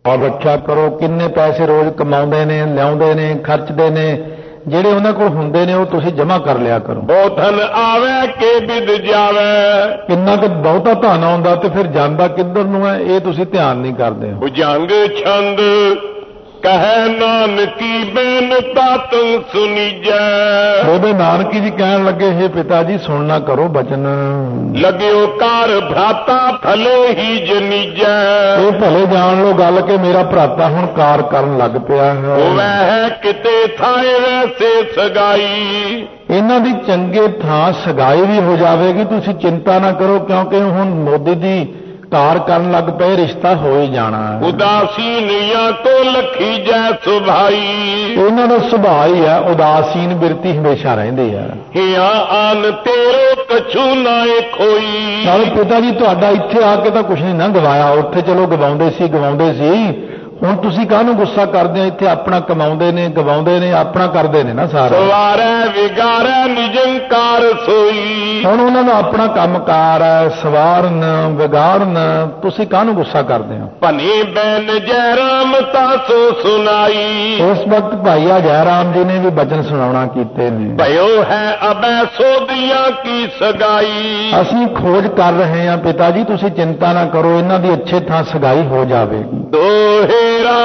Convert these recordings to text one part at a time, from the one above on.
और रखिया करो। किन्ने पैसे रोज कमाउंदे ने, लियाउंदे ने, खर्चदे ने, ਜਿਹੜੇ ਉਹਨਾਂ ਕੋਲ ਹੁੰਦੇ ਨੇ ਉਹ ਤੁਸੀਂ ਜਮ੍ਹਾਂ ਕਰ ਲਿਆ ਕਰੋ। ਬਹੁਤ ਧਨ ਆਵੇ ਕੇ ਬਿਦ ਜਾਵੇ, ਕਿੰਨਾ ਕੁ ਬਹੁਤਾ ਧਨ ਆਉਂਦਾ ਤੇ ਫਿਰ ਜਾਂਦਾ ਕਿੱਧਰ ਨੂੰ ਹੈ ਇਹ ਤੁਸੀਂ ਧਿਆਨ ਨਹੀਂ ਕਰਦੇ ਹੋ। ਭੁਜੰਗ ਛੰਦ ਕਹੈ ਨਾਨਕੀ ਬੇਨਤਾ ਤੁਮ ਸੁਨੀਜੈ। ਉਹਦੇ ਨਾਨਕੀ ਜੀ ਕਹਿਣ ਲੱਗੇ हे ਪਿਤਾ ਜੀ ਸੁਣਨਾ ਕਰੋ ਬਚਨ। ਲੱਗਿਓ ਕਾਰ ਭਰਾਤਾ ਭਲੇ ਹੀ ਜਨੀਜੈ। ਇਹ ਭਲੇ ਜਾਣ ਲੋ ਗੱਲ ਕਿ ਮੇਰਾ ਭਰਾਤਾ ਹੁਣ ਕਾਰ ਕਰਨ ਲੱਗ ਪਿਆ ਹੈ। ਵਹਿ ਕਿਤੇ ਥਾਏ ਵੈਸੇ ਸਗਾਈ। ਇਹਨਾਂ ਦੀ ਚੰਗੇ ਥਾਂ ਸਗਾਈ ਵੀ ਹੋ ਜਾਵੇਗੀ, ਤੁਸੀਂ ਚਿੰਤਾ ਨਾ ਕਰੋ ਕਿਉਂਕਿ ਹੁਣ ਮੋਦੀ ਦੀ ਕਾਰ ਕਰਨ ਲੱਗ ਪਏ, ਰਿਸ਼ਤਾ ਹੋ ਹੀ ਜਾਣਾ। ਉਦਾਸੀਨੀਆਂ ਤੋਂ ਲਖੀ ਜੈ ਸੁਭਾਈ। ਇਹਨਾਂ ਦਾ ਸੁਭਾਅ ਹੀ ਹੈ ਉਦਾਸੀਨ ਬਿਰਤੀ ਹਮੇਸ਼ਾ ਰਹਿੰਦੀ ਹੈ। ਹਿਆ ਆਨ ਤੇਰੇ ਕਛੂ ਨਾ ਖੋਈ। ਨਾਲ ਪਿਤਾ ਜੀ ਤੁਹਾਡਾ ਇੱਥੇ ਆ ਕੇ ਤਾਂ ਕੁਛ ਨਹੀਂ ਨਾ ਗਵਾਇਆ, ਉੱਥੇ ਚਲੋ ਗਵਾਉਂਦੇ ਸੀ। ਹੁਣ ਤੁਸੀਂ ਕਾਹਨੂੰ ਗੁੱਸਾ ਕਰਦੇ ਹੋ? ਇੱਥੇ ਆਪਣਾ ਕਮਾਉਂਦੇ ਨੇ, ਗਵਾਉਂਦੇ ਨੇ, ਆਪਣਾ ਕਰਦੇ ਨੇ ਨਾ ਸਾਰਾ। ਸਵਾਰੈ ਵਿਗਾਰੈ ਨਿਜੰਕਾਰ ਸੋਈ। ਹੁਣ ਉਹਨਾਂ ਦਾ ਆਪਣਾ ਕੰਮਕਾਰ ਹੈ, ਸਵਾਰਨ ਵਿਗਾੜਨ, ਤੁਸੀਂ ਕਾਹਨੂੰ ਗੁੱਸਾ ਕਰਦੇ ਹੋ? ਭਨੀ ਬੈਨ ਜੈ ਰਾਮ ਤਾਸੋ ਸੁਨਾਈ। ਉਸ ਵਕਤ ਭਾਈਆ ਜੈ ਰਾਮ ਜੀ ਨੇ ਵੀ ਬਚਨ ਸੁਣਾਉਣਾ ਕੀਤੇ ਨੇ। ਭਇਓ ਹੈ ਅਬੈ ਸੋਧੀਆਂ ਕੀ ਸਗਾਈ। ਅਸੀਂ ਖੋਜ ਕਰ ਰਹੇ ਹਾਂ ਪਿਤਾ ਜੀ, ਤੁਸੀਂ ਚਿੰਤਾ ਨਾ ਕਰੋ, ਇਹਨਾਂ ਦੀ ਅੱਛੇ ਥਾਂ ਸਗਾਈ ਹੋ ਜਾਵੇਗੀ। ਦੋਹੇ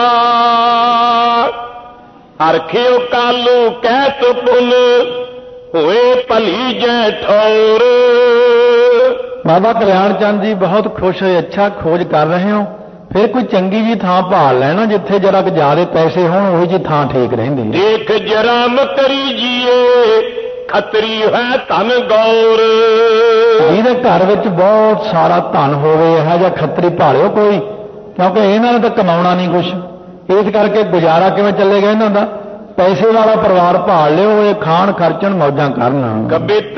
ਅਰਖਿਓ ਕਾਲੂ ਕਹਿਤ ਪੁਨ ਹੋਏ ਭਲੀ ਜੈ ਠੌਰ। ਬਾਬਾ ਕਲਿਆਣ ਚੰਦ ਜੀ ਬਹੁਤ ਖੁਸ਼ ਹੋਏ, ਅੱਛਾ ਖੋਜ ਕਰ ਰਹੇ ਹੋ, ਫਿਰ ਕੋਈ ਚੰਗੀ ਜੀ ਥਾਂ ਭਾਲ ਲੈਣਾ ਜਿੱਥੇ ਜਰਾ ਕੁ ਜ਼ਿਆਦਾ ਪੈਸੇ ਹੋਣ, ਉਹੀ ਜੀ ਥਾਂ ਠੀਕ ਰਹਿੰਦੀ ਹੈ। ਦੇਖ ਜਰਾਮ ਕਰੀ ਜੀਏ ਖੱਤਰੀ ਹੈ ਧਨ ਗੌਰ। ਜਿਹਦੇ ਘਰ ਵਿੱਚ ਬਹੁਤ ਸਾਰਾ ਧਨ ਹੋਵੇ ਇਹੋ ਜਿਹਾ ਖੱਤਰੀ ਭਾਲਿਓ ਕੋਈ, ਕਿਉਂਕਿ ਇਹਨਾਂ ਨੇ ਤਾਂ ਕਮਾਉਣਾ ਨਹੀਂ ਕੁਛ, ਇਸ ਕਰਕੇ ਗੁਜ਼ਾਰਾ ਕਿਵੇਂ ਚੱਲੇਗਾ ਇਹਨਾਂ ਦਾ? ਪੈਸੇ ਵਾਲਾ ਪਰਿਵਾਰ ਭਾਲ ਲਿਓ, ਇਹ ਖਾਣ ਖਰਚਣ ਮੌਜਾਂ ਕਰਨ। ਕਬਿਤ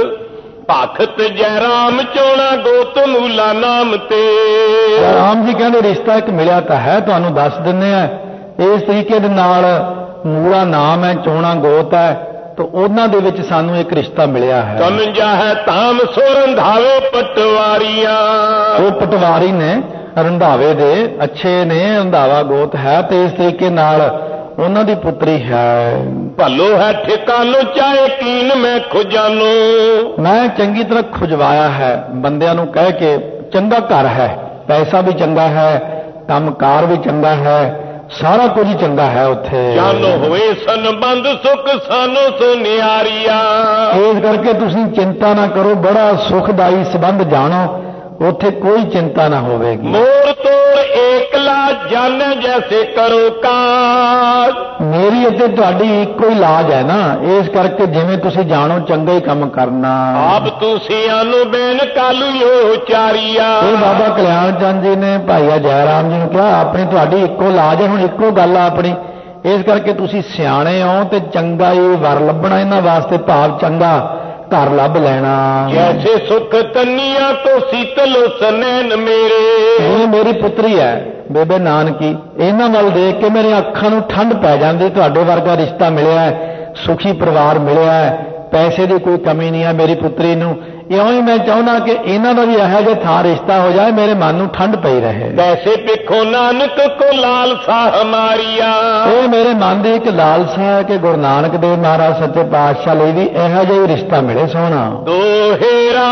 ਭਖਤ ਜੈ ਰਾਮ ਚੋਣਾ ਗੋਤ ਮੂਲਾ ਨਾਮ ਤੇ। ਰਾਮ ਜੀ ਕਹਿੰਦੇ ਰਿਸ਼ਤਾ ਇੱਕ ਮਿਲਿਆ ਤਾਂ ਹੈ, ਤੁਹਾਨੂੰ ਦੱਸ ਦਿੰਦੇ ਆ। ਇਸ ਤਰੀਕੇ ਦੇ ਨਾਲ ਮੂਲਾ ਨਾਮ ਹੈ, ਚੋਣਾ ਗੋਤ ਹੈ, ਤਾਂ ਉਹਨਾਂ ਦੇ ਵਿੱਚ ਸਾਨੂੰ ਇੱਕ ਰਿਸ਼ਤਾ ਮਿਲਿਆ ਹੈ। ਕਮਜਾ ਹੈ ਧਾਮ ਸੋ ਰੰਧਾਵੇ ਪਟਵਾਰੀਆਂ। ਉਹ ਪਟਵਾਰੀ ਨੇ, ਰੰਧਾਵੇ ਦੇ ਅੱਛੇ ਨੇ, ਰੰਧਾਵਾ ਗੋਤ ਹੈ, ਤੇ ਇਸ ਤਰੀਕੇ ਨਾਲ ਉਹਨਾਂ ਦੀ ਪੁੱਤਰੀ ਹੈ। ਭਲੋ ਹੈ ਠਿਕਾਨੋ ਚਾਹੇ ਕੀਨ ਮੈਂ ਖੁਜਾਨੋ। ਮੈਂ ਚੰਗੀ ਤਰ੍ਹਾਂ ਖੁਜਵਾਇਆ ਹੈ ਬੰਦਿਆਂ ਨੂੰ ਕਹਿ ਕੇ, ਚੰਗਾ ਘਰ ਹੈ, ਪੈਸਾ ਵੀ ਚੰਗਾ ਹੈ, ਕੰਮਕਾਰ ਵੀ ਚੰਗਾ ਹੈ, ਸਾਰਾ ਕੁਝ ਹੀ ਚੰਗਾ ਹੈ ਉੱਥੇ। ਜਾਨੋ ਹੋਏ ਸੰਬੰਧ ਸੁਖ ਸਾਨੋ ਸੁਨਿਆਰੀਆ। ਇਸ ਕਰਕੇ ਤੁਸੀਂ ਚਿੰਤਾ ਨਾ ਕਰੋ, ਬੜਾ ਸੁਖਦਾਈ ਸੰਬੰਧ ਜਾਣੋ, ਉੱਥੇ ਕੋਈ ਚਿੰਤਾ ਨਾ ਹੋਵੇਗੀ। ਮੋਰ ਤੋੜ ਏਕਲਾ ਜਨ ਜੈਸੇ ਕਰੋ ਕਾਜ। ਮੇਰੀ ਅਤੇ ਤੁਹਾਡੀ ਇੱਕੋ ਹੀ ਲਾਜ ਹੈ ਨਾ, ਇਸ ਕਰਕੇ ਜਿਵੇਂ ਤੁਸੀਂ ਜਾਣੋ ਚੰਗਾ ਹੀ ਕੰਮ ਕਰਨਾ। ਆਪ ਤੁਸੀਂ ਆਨੂ ਬੈਨ ਕਾਲੂਓ ਚਾਰੀਆ। ਇਹ ਬਾਬਾ ਕਲਿਆਣ ਚੰਦ ਜੀ ਨੇ ਭਾਈਆ ਜੈ ਰਾਮ ਜੀ ਨੂੰ ਕਿਹਾ ਆਪਣੀ ਤੁਹਾਡੀ ਇੱਕੋ ਲਾਜ ਹੈ, ਹੁਣ ਇੱਕੋ ਗੱਲ ਆ ਆਪਣੀ, ਇਸ ਕਰਕੇ ਤੁਸੀਂ ਸਿਆਣੇ ਹੋ ਤੇ ਚੰਗਾ ਹੀ ਵਰ ਲੱਭਣਾ ਇਹਨਾਂ ਵਾਸਤੇ, ਭਾਵ ਚੰਗਾ ਘਰ ਲੱਭ ਲੈਣਾ। ਜੈਸੇ ਸੁਖ ਤੰਨੀਆਂ ਤੋਂ ਸੀਤਲ ਸਨੈਨ ਮੇਰੇ। ਇਹ ਮੇਰੀ ਪੁੱਤਰੀ ਹੈ ਬੇਬੇ ਨਾਨਕੀ, ਇਹਨਾਂ ਵੱਲ ਦੇਖ ਕੇ ਮੇਰੇ ਅੱਖਾਂ ਨੂੰ ਠੰਡ ਪੈ ਜਾਂਦੀ। ਤੁਹਾਡੇ ਵਰਗਾ ਰਿਸ਼ਤਾ ਮਿਲਿਆ ਹੈ, ਸੁਖੀ ਪਰਿਵਾਰ ਮਿਲਿਆ ਹੈ, ਪੈਸੇ ਦੀ ਕੋਈ ਕਮੀ ਨਹੀਂ ਹੈ ਮੇਰੀ ਪੁੱਤਰੀ ਨੂੰ। ਇਉਂ ਹੀ ਮੈਂ ਚਾਹੁੰਦਾ ਕਿ ਇਹਨਾਂ ਦਾ ਵੀ ਇਹੋ ਜਿਹਾ ਥਾਂ ਰਿਸ਼ਤਾ ਹੋ ਜਾਏ, ਮੇਰੇ ਮਨ ਨੂੰ ਠੰਡ ਪਈ ਰਹੇ। ਵੈਸੇ ਪਿੱਖੋ ਨਾਨਕ ਕੋ ਲਾਲਸਾ ਹਮਾਰੀਆ। ਇਹ ਮੇਰੇ ਮਨ ਦੀ ਇੱਕ ਲਾਲਸਾ ਹੈ ਕਿ ਗੁਰੂ ਨਾਨਕ ਦੇਵ ਮਹਾਰਾਜ ਸੱਚੇ ਪਾਤਸ਼ਾਹ ਲਈ ਵੀ ਇਹੋ ਜਿਹਾ ਰਿਸ਼ਤਾ ਮਿਲੇ ਸੋਹਣਾ। ਦੋਹੇਰਾ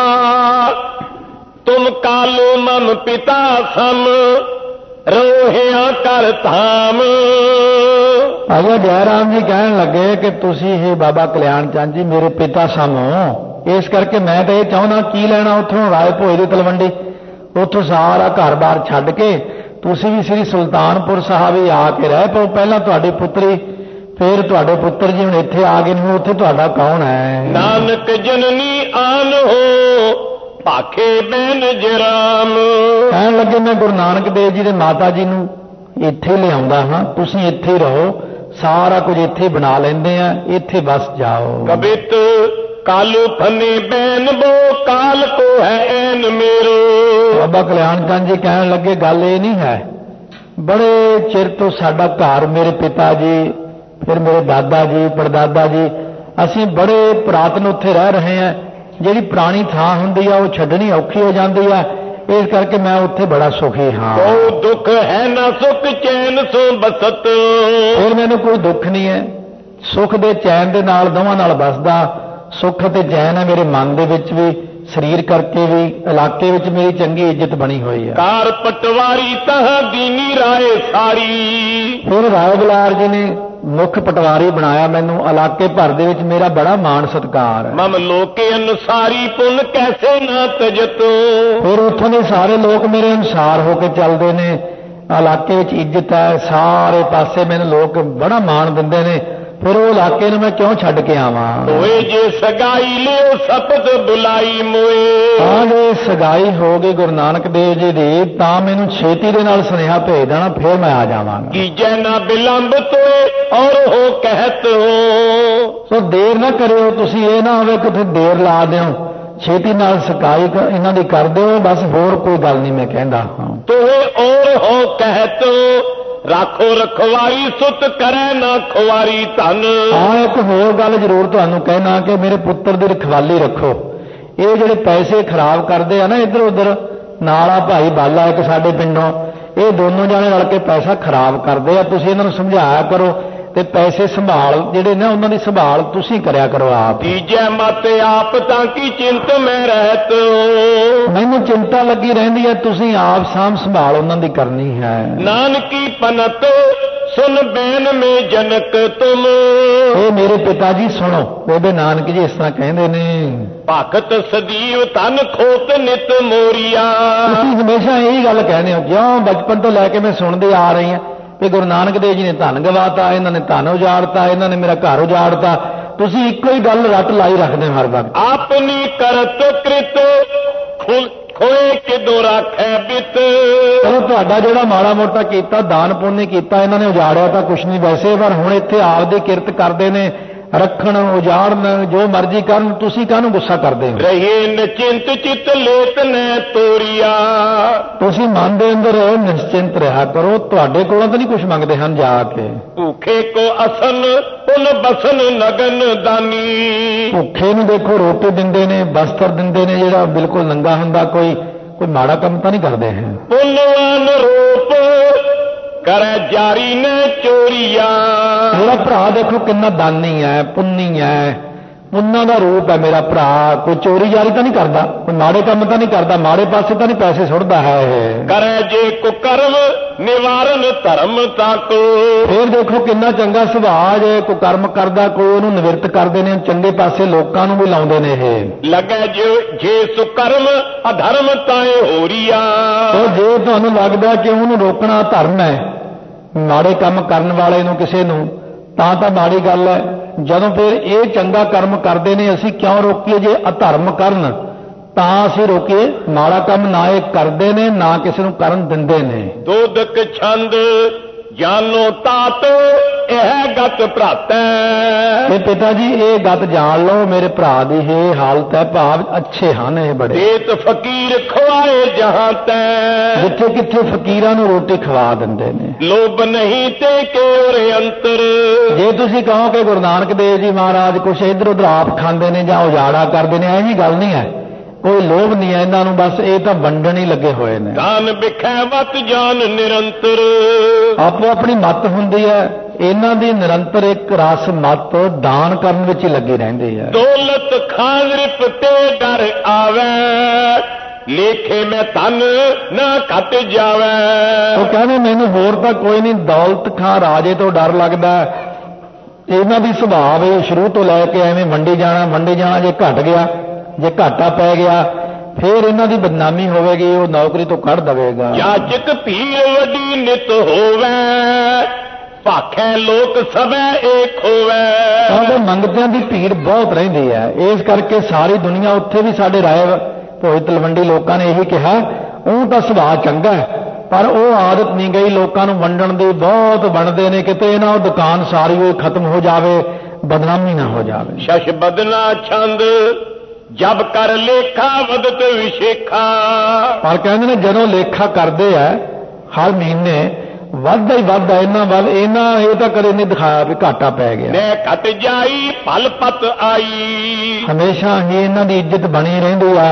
ਤੁਮ ਕਾਲੂ ਮਮ ਪਿਤਾ ਸਮ ਰੋਹਿਆ ਕਰ ਧਾਮ। ਭਾਈ ਜੈ ਰਾਮ ਜੀ ਕਹਿਣ ਲੱਗੇ ਕਿ ਤੁਸੀਂ ਇਹ ਬਾਬਾ ਕਲਿਆਣ ਚੰਦ ਜੀ ਮੇਰੇ ਪਿਤਾ ਸਮ ਹੋ, ਇਸ ਕਰਕੇ ਮੈਂ ਤਾਂ ਇਹ ਚਾਹੁੰਦਾ ਕੀ ਲੈਣਾ ਉੱਥੋਂ ਰਾਏ ਭੋਏ ਦੀ ਤਲਵੰਡੀ, ਉੱਥੋਂ ਸਾਰਾ ਘਰ-ਬਾਰ ਛੱਡ ਕੇ ਤੁਸੀਂ ਵੀ ਸ੍ਰੀ ਸੁਲਤਾਨਪੁਰ ਸਾਹਿਬ ਹੀ ਆ ਕੇ ਰਹਿ ਪਓ। ਪਹਿਲਾਂ ਤੁਹਾਡੀ ਪੁੱਤਰੀ, ਫਿਰ ਤੁਹਾਡੇ ਪੁੱਤਰ ਜੀ ਹੁਣ ਇੱਥੇ ਆ ਗਏ ਨੇ, ਉੱਥੇ ਤੁਹਾਡਾ ਕੌਣ ਹੈ? ਨਾਨਕ ਜਨਨੀ ਆਨ ਹੋ ਭਾਖੇ ਬੈਨ ਜਰਾਮ। ਕਹਿਣ ਲੱਗੇ ਮੈਂ ਗੁਰੂ ਨਾਨਕ ਦੇਵ ਜੀ ਦੇ ਮਾਤਾ ਜੀ ਨੂੰ ਇੱਥੇ ਲਿਆਉਂਦਾ ਹਾਂ, ਤੁਸੀਂ ਇੱਥੇ ਰਹੋ, ਸਾਰਾ ਕੁਝ ਇੱਥੇ ਬਣਾ ਲੈਂਦੇ ਆ, ਇੱਥੇ ਬਸ ਜਾਓ। ਕਬਿਤ ਕਾਲੂ ਫਨੇ ਬੈਨ ਬੋ ਕਾਲ ਕੋ ਹੈ ਐਨ मेरो। ਬਾਬਾ ਕਲਿਆਣ ਚੰਦ ਜੀ ਕਹਿਣ ਲੱਗੇ ਗੱਲ ਇਹ ਨਹੀਂ ਹੈ, ਬੜੇ ਚਿਰ ਤੋਂ ਸਾਡਾ ਘਰ, ਮੇਰੇ ਪਿਤਾ ਜੀ, ਫਿਰ ਮੇਰੇ ਦਾਦਾ ਜੀ, ਪੜਦਾਦਾ ਜੀ, ਅਸੀਂ ਬੜੇ ਪੁਰਾਤਨ ਉੱਥੇ ਰਹਿ ਰਹੇ ਹਾਂ। ਜਿਹੜੀ ਪੁਰਾਣੀ ਥਾਂ ਹੁੰਦੀ ਆ ਉਹ ਛੱਡਣੀ ਔਖੀ ਹੋ ਜਾਂਦੀ ਆ, ਇਸ ਕਰਕੇ ਮੈਂ ਉੱਥੇ ਬੜਾ ਸੁਖੀ ਹਾਂ। ਉਹ ਦੁੱਖ ਹੈ ਨਾ ਸੁਖ ਚੈਨ ਸੋ ਬਸਤ। ਫਿਰ ਮੈਨੂੰ ਕੋਈ ਦੁੱਖ ਨਹੀਂ ਹੈ, ਸੁਖ ਦੇ ਚੈਨ ਦੇ ਨਾਲ ਦੋਵਾਂ ਨਾਲ ਬਸਦਾ। ਸੁਖ ਤੇ ਚੈਨ ਹੈ ਮੇਰੇ ਮਨ ਦੇ ਵਿੱਚ ਵੀ, ਸਰੀਰ ਕਰਕੇ ਵੀ, ਇਲਾਕੇ ਵਿੱਚ ਮੇਰੀ ਚੰਗੀ ਇੱਜ਼ਤ ਬਣੀ ਹੋਈ ਹੈ। ਕਾਰ ਪਟਵਾਰੀ ਤਹਾਂ ਦੀਨੀ ਰਾਏ ਸਾਰੀ। ਫਿਰ ਰਾਏ ਬਲਾਰ ਜੀ ਨੇ ਮੁੱਖ ਪਟਵਾਰੀ ਬਣਾਇਆ ਮੈਨੂੰ, ਇਲਾਕੇ ਭਰ ਦੇ ਵਿੱਚ ਮੇਰਾ ਬੜਾ ਮਾਣ ਸਤਿਕਾਰ ਹੈ। ਮਮ ਲੋਕੇ ਅਨੁਸਾਰੀ ਪੁੰਨ ਕੈਸੇ ਨਾ ਤਜਤੋ। ਫਿਰ ਉੱਥੋਂ ਦੇ ਸਾਰੇ ਲੋਕ ਮੇਰੇ ਅਨੁਸਾਰ ਹੋ ਕੇ ਚੱਲਦੇ ਨੇ, ਇਲਾਕੇ ਵਿੱਚ ਇੱਜ਼ਤ ਹੈ, ਸਾਰੇ ਪਾਸੇ ਮੈਨੂੰ ਲੋਕ ਬੜਾ ਮਾਣ ਦਿੰਦੇ ਨੇ। ਫਿਰ ਉਹ ਇਲਾਕੇ ਨੂੰ ਮੈਂ ਕਿਉਂ ਛੱਡ ਕੇ ਆਵਾਂ। ਹੋਏ ਜੇ ਸਗਾਈ ਲਿਓ ਸਪਤ ਬੁਲਾਈ ਮੋਏ। ਹਾਂ ਜੇ ਸਗਾਈ ਹੋ ਗਈ ਗੁਰੂ ਨਾਨਕ ਦੇਵ ਜੀ ਦੀ ਤਾਂ ਮੈਨੂੰ ਛੇਤੀ ਦੇ ਨਾਲ ਸੁਨੇਹਾ ਭੇਜ ਦੇਣਾ, ਫਿਰ ਮੈਂ ਆ ਜਾਵਾਂਗਾ। ਕੀਜੈ ਨਾ ਬਿਲੰਬ ਤੋਏ ਔਰ ਹੋ ਕਹਿਤ ਹੋ। ਸੋ ਦੇਰ ਨਾ ਕਰਿਓ ਤੁਸੀਂ, ਇਹ ਨਾ ਹੋਵੇ ਕਿਤੇ ਦੇਰ ਲਾ ਦਿਓ, ਛੇਤੀ ਨਾਲ ਸਗਾਈ ਇਹਨਾਂ ਦੀ ਕਰ ਦਿਓ ਬਸ, ਹੋਰ ਕੋਈ ਗੱਲ ਨਹੀਂ ਮੈਂ ਕਹਿੰਦਾ ਹਾਂ। ਤੋਏ ਔਰ ਹੋ ਕਹਿਤ ਰਾਖੋ ਰਖਵਾਰੀ ਸੁਤ ਕਰੈ ਨਾ ਖੁਆਰੀ ਧਨ। ਹਾਂ ਇੱਕ ਹੋਰ ਗੱਲ ਜ਼ਰੂਰ ਤੁਹਾਨੂੰ ਕਹਿਣਾ ਕਿ ਮੇਰੇ ਪੁੱਤਰ ਦੀ ਰਖਵਾਲੀ ਰੱਖੋ। ਇਹ ਜਿਹੜੇ ਪੈਸੇ ਖਰਾਬ ਕਰਦੇ ਆ ਨਾ ਇੱਧਰ ਉੱਧਰ, ਨਾਲ ਆ ਭਾਈ ਬਾਲਾ ਇੱਕ ਸਾਡੇ ਪਿੰਡੋਂ, ਇਹ ਦੋਨੋਂ ਜਾਣੇ ਰਲ ਕੇ ਪੈਸਾ ਖਰਾਬ ਕਰਦੇ ਆ। ਤੁਸੀਂ ਇਹਨਾਂ ਨੂੰ ਸਮਝਾਇਆ ਕਰੋ ਤੇ ਪੈਸੇ ਸੰਭਾਲ ਜਿਹੜੇ ਨਾ ਉਹਨਾਂ ਦੀ ਸੰਭਾਲ ਤੁਸੀਂ ਕਰਿਆ ਕਰੋ ਆਪ। ਤੀਜੈ ਮਤ ਆਪ ਤਾਂ ਕੀ ਚਿੰਤ ਮੈਂ ਰਹਿਤ। ਮੈਨੂੰ ਚਿੰਤਾ ਲੱਗੀ ਰਹਿੰਦੀ ਹੈ, ਤੁਸੀਂ ਆਪ ਸਾਂਭ ਸੰਭਾਲ ਉਹਨਾਂ ਦੀ ਕਰਨੀ ਹੈ। ਨਾਨਕੀ ਪਨਤ ਸੁਨ ਬੈਨ ਮੇ ਜਨਕ ਤੁਮ। ਇਹ ਮੇਰੇ ਪਿਤਾ ਜੀ ਸੁਣੋ, ਬੇਬੇ ਨਾਨਕ ਜੀ ਇਸ ਤਰ੍ਹਾਂ ਕਹਿੰਦੇ ਨੇ, ਭਗਤ ਸਦੀਵ ਤਨ ਖੋਤ ਨਿਤ ਮੋਰੀਆ। ਤੁਸੀਂ ਹਮੇਸ਼ਾ ਇਹੀ ਗੱਲ ਕਹਿੰਦੇ ਹੋ, ਕਿਉਂ ਬਚਪਨ ਤੋਂ ਲੈ ਕੇ ਮੈਂ ਸੁਣਦੇ ਆ ਰਹੀ ਹਾਂ ਕਿ ਗੁਰੂ ਨਾਨਕ ਦੇਵ ਜੀ ਨੇ ਧਨ ਗਵਾਤਾ, ਇਹਨਾਂ ਨੇ ਧਨ ਉਜਾੜਤਾ, ਇਹਨਾਂ ਨੇ ਮੇਰਾ ਘਰ ਉਜਾੜਤਾ। ਤੁਸੀਂ ਇੱਕੋ ਹੀ ਗੱਲ ਰੱਟ ਲਾਈ ਰੱਖਦੇ ਹੋ ਹਰ ਵਕਤ। ਆਪਣੀ ਕਰਤ ਕ੍ਰਿਤ ਖੋਏ ਕਿਦੋਂ ਰੱਖੈ ਬਿਤ। ਚਲੋ ਤੁਹਾਡਾ ਜਿਹੜਾ ਮਾੜਾ ਮੋਟਾ ਕੀਤਾ ਦਾਨ ਪੁੰਨ ਕੀਤਾ, ਇਹਨਾਂ ਨੇ ਉਜਾੜਿਆ ਤਾਂ ਕੁਛ ਨਹੀਂ ਵੈਸੇ, ਪਰ ਹੁਣ ਇੱਥੇ ਆਪਦੀ ਕਿਰਤ ਕਰਦੇ ਨੇ, ਰੱਖਣ ਉਜਾੜਨ ਜੋ ਮਰਜ਼ੀ ਕਰਨ, ਤੁਸੀਂ ਕਾਹਨੂੰ ਗੁੱਸਾ ਕਰਦੇ ਹੋ। ਰਹੇ ਨਿਚਿੰਤ ਚਿਤ ਲੇਤ ਨੈ ਤੋਰੀਆ। ਤੁਸੀਂ ਮਨ ਦੇ ਅੰਦਰ ਨਿਸ਼ਚਿੰਤ ਰਿਹਾ ਕਰੋ, ਤੁਹਾਡੇ ਕੋਲੋਂ ਤਾਂ ਨਹੀਂ ਕੁਝ ਮੰਗਦੇ ਹਨ ਜਾ ਕੇ। ਭੁੱਖੇ ਕੋ ਅਸਨ ਪੁਨ ਬਸਨ ਨਗਨ ਦਾਨੀ। ਭੁੱਖੇ ਨੂੰ ਦੇਖੋ ਰੋਟੀ ਦਿੰਦੇ ਨੇ, ਬਸਤਰ ਦਿੰਦੇ ਨੇ, ਜਿਹੜਾ ਬਿਲਕੁਲ ਨੰਗਾ ਹੁੰਦਾ ਕੋਈ ਮਾੜਾ ਕੰਮ ਤਾਂ ਨਹੀਂ ਕਰਦੇ ਹੈ। ਪੁੰਨਵਾਨ ਰੂਪ ਕਰੈ ਜਾਰੀ ਨੇ ਚੋਰੀਆ। ਮੇਰਾ ਭਰਾ ਦੇਖੋ ਕਿੰਨਾ ਦਾਨੀ ਹੈ, ਪੁੰਨੀ ਹੈ, ਪੁੰਨਾਂ ਦਾ ਰੂਪ ਹੈ ਮੇਰਾ ਭਰਾ। ਕੋਈ ਚੋਰੀ ਜਾਰੀ ਤਾਂ ਨਹੀਂ ਕਰਦਾ, ਕੋਈ ਮਾੜੇ ਕੰਮ ਤਾਂ ਨਹੀਂ ਕਰਦਾ, ਮਾੜੇ ਪਾਸੇ ਤਾਂ ਨਹੀਂ ਪੈਸੇ ਸੁੱਟਦਾ ਹੈ। ਕਰੈ ਜੇ ਕੁਕਰਮ ਨਿਵਾਰਨ ਧਰਮ ਤਾਕੋ। ਫਿਰ ਦੇਖੋ ਕਿੰਨਾ ਚੰਗਾ ਸੁਭਾਅ, ਜੇ ਕੋਈ ਕਰਮ ਕਰਦਾ ਕੋਈ ਉਹਨੂੰ ਨਿਵਰਤ ਕਰਦੇ ਨੇ, ਚੰਗੇ ਪਾਸੇ ਲੋਕਾਂ ਨੂੰ ਵੀ ਲਾਉਂਦੇ ਨੇ ਇਹ। ਲੱਗੈ ਜੇ ਸੁਕਰਮ ਅਧਰਮ ਤਾਏ ਹੋਰੀਆ। ਉਹ ਜੇ ਤੁਹਾਨੂੰ ਲੱਗਦਾ ਕਿ ਉਹਨੂੰ ਰੋਕਣਾ ਧਰਮ ਹੈ, ਮਾੜੇ ਕੰਮ ਕਰਨ ਵਾਲੇ ਨੂੰ ਕਿਸੇ ਨੂੰ, ਤਾਂ ਮਾੜੀ ਗੱਲ ਹੈ। ਜਦੋਂ ਫਿਰ ਇਹ ਚੰਗਾ ਕਰਮ ਕਰਦੇ ਨੇ ਅਸੀਂ ਕਿਉਂ ਰੋਕੀਏ। ਜੇ ਅਧਰਮ ਕਰਨ ਤਾਂ ਅਸੀਂ ਰੋਕੀਏ, ਮਾੜਾ ਕੰਮ ਨਾ ਇਹ ਕਰਦੇ ਨੇ ਨਾ ਕਿਸੇ ਨੂੰ ਕਰਨ ਦਿੰਦੇ ਨੇ। ਦੋਦਕ ਛੰਦ ਜਾਨੋ ਤਾਤ ਇਹ ਗਤ ਭਰਾਤੈ। ਇਹ ਪਿਤਾ ਜੀ ਇਹ ਗੱਤ ਜਾਣ ਲਓ, ਮੇਰੇ ਭਰਾ ਦੀ ਇਹ ਹਾਲਤ ਹੈ, ਭਾਵ ਅੱਛੇ ਹਨ ਇਹ ਬੜੇ। ਦੇਤ ਫਕੀਰ ਖਵਾਏ ਜਹਾਂ ਤੈ। ਜਿੱਥੇ ਕਿੱਥੇ ਫਕੀਰਾਂ ਨੂੰ ਰੋਟੀ ਖਵਾ ਦਿੰਦੇ ਨੇ। ਲੋਭ ਨਹੀਂ ਤੇ ਕਿਉਰੇ ਅੰਤਰ। ਜੇ ਤੁਸੀਂ ਕਹੋ ਕਿ ਗੁਰੂ ਨਾਨਕ ਦੇਵ ਜੀ ਮਹਾਰਾਜ ਕੁਛ ਇੱਧਰ ਉੱਧਰ ਆਪ ਖਾਂਦੇ ਨੇ ਜਾਂ ਉਜਾੜਾ ਕਰਦੇ ਨੇ, ਇਹ ਗੱਲ ਨਹੀਂ ਹੈ, ਕੋਈ ਲੋਭ ਨਹੀਂ ਹੈ ਇਹਨਾਂ ਨੂੰ, ਬਸ ਇਹ ਤਾਂ ਵੰਡਣ ਹੀ ਲੱਗੇ ਹੋਏ ਨੇ। ਦਾਨ ਬਿਖੈ ਵਤ ਜਾਨ ਨਿਰੰਤਰ। ਆਪੋ ਆਪਣੀ ਮੱਤ ਹੁੰਦੀ ਹੈ, ਇਹਨਾਂ ਦੀ ਨਿਰੰਤਰ ਇੱਕ ਰਸ ਮੱਤ ਦਾਨ ਕਰਨ ਵਿੱਚ ਹੀ ਲੱਗੀ ਰਹਿੰਦੀ ਹੈ। ਦੌਲਤ ਖਾਜ਼ਰਿਪ ਤੇ ਡਰ ਆਵੈ ਲੇਖੇ ਮੈਂ ਧਨ ਨਾ ਘਟ ਜਾਵੈ। ਉਹ ਕਹਿੰਦੇ ਮੈਨੂੰ ਹੋਰ ਤਾਂ ਕੋਈ ਨਹੀਂ, ਦੌਲਤ ਖਾਂ ਰਾਜੇ ਤੋਂ ਡਰ ਲੱਗਦਾ। ਇਹਨਾਂ ਦੀ ਸੁਭਾਅ ਇਹ ਸ਼ੁਰੂ ਤੋਂ ਲੈ ਕੇ ਐਵੇਂ ਵੰਡੀ ਜਾਣਾ, ਜੇ ਘਟ ਗਿਆ, ਜੇ ਘਾਟਾ ਪੈ ਗਿਆ ਫਿਰ ਇਹਨਾਂ ਦੀ ਬਦਨਾਮੀ ਹੋਵੇਗੀ, ਉਹ ਨੌਕਰੀ ਤੋਂ ਕੱਢ ਦੇਵੇਗਾ। ਜਾਜਕ ਭੀੜ ਵੱਡੀ ਨਿਤ ਹੋਵੇ ਭਾਖੈ ਲੋਕ ਸਭੈ ਏਕ ਹੋਵੇ। ਕਿਉਂਕਿ ਮੰਗਤਿਆਂ ਦੀ ਭੀੜ ਬਹੁਤ ਰਹਿੰਦੀ ਹੈ, ਇਸ ਕਰਕੇ ਸਾਰੀ ਦੁਨੀਆ, ਉੱਥੇ ਵੀ ਸਾਡੇ ਰਾਏ ਭੋਏ ਤਲਵੰਡੀ ਲੋਕਾਂ ਨੇ ਇਹੀ ਕਿਹਾ, ਉਹ ਤਾਂ ਸੁਭਾਅ ਚੰਗਾ ਹੈ ਪਰ ਉਹ ਆਦਤ ਨਹੀਂ ਗਈ ਲੋਕਾਂ ਨੂੰ ਵੰਡਣ ਦੀ। ਬਹੁਤ ਵੰਡਦੇ ਨੇ, ਕਿਤੇ ਇਹਨਾਂ ਦੁਕਾਨ ਸਾਰੀ ਹੋਈ ਖਤਮ ਹੋ ਜਾਵੇ, ਬਦਨਾਮੀ ਨਾ ਹੋ ਜਾਵੇ। ਸ਼ਸ਼ ਬਦਨਾ ਛੰਦ ਜਬ ਕਰ ਲੇਖਾ ਵਦਤ ਵਿਸ਼ੇਖਾ। ਪਰ ਕਹਿੰਦੇ ਨੇ ਜਦੋਂ ਲੇਖਾ ਕਰਦੇ ਆ ਹਰ ਮਹੀਨੇ ਵੱਧਦਾ ਹੀ ਵੱਧਦਾ, ਇਹਨਾਂ ਇਹ ਤਾਂ ਕਦੇ ਨਹੀਂ ਦਿਖਾਇਆ ਵੀ ਘਾਟਾ ਪੈ ਗਿਆ। ਮੈਂ ਘਟ ਜਾਈ ਭਲ ਪਤ ਆਈ। ਹਮੇਸ਼ਾ ਹੀ ਇਹਨਾਂ ਦੀ ਇੱਜ਼ਤ ਬਣੀ ਰਹਿੰਦੀ ਹੈ,